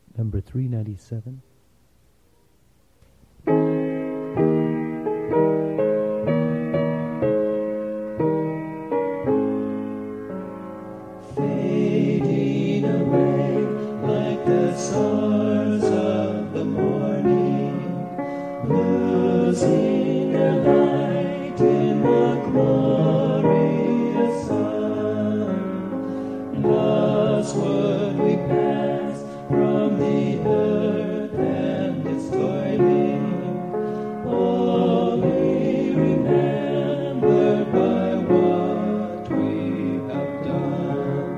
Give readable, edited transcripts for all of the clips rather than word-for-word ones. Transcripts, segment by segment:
number 397. Fading away like the stars of the morning, losing their light in the glorious sun. Thus would we pass from the earth and its toiling, only remembered by what we have done.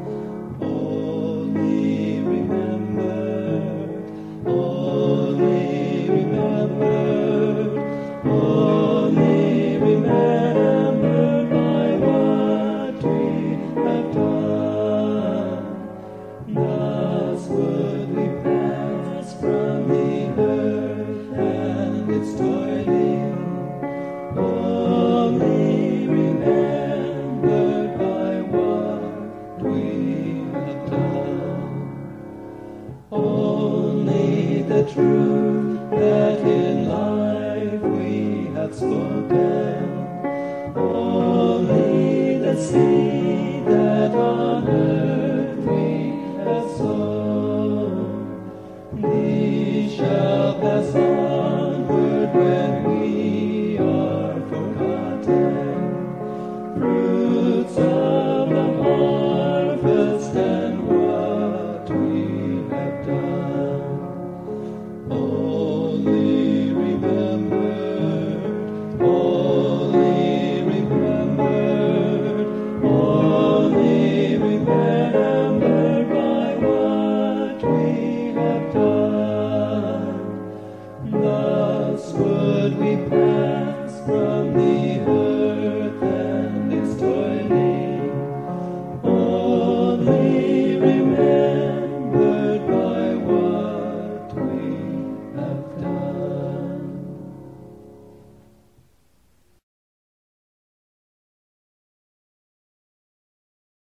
Only remembered, only remembered, only remembered by what we have done. Thus would we pass from the earth and its toiling, only remembered by what we have done. Only the truth that in life we have spoken, only the seed that on earth we have sown, these shall pass onward when we are forgotten. Fruits of the harvest and what we have done. Only remembered, only remembered, only remembered by what we have done. Thus would we pass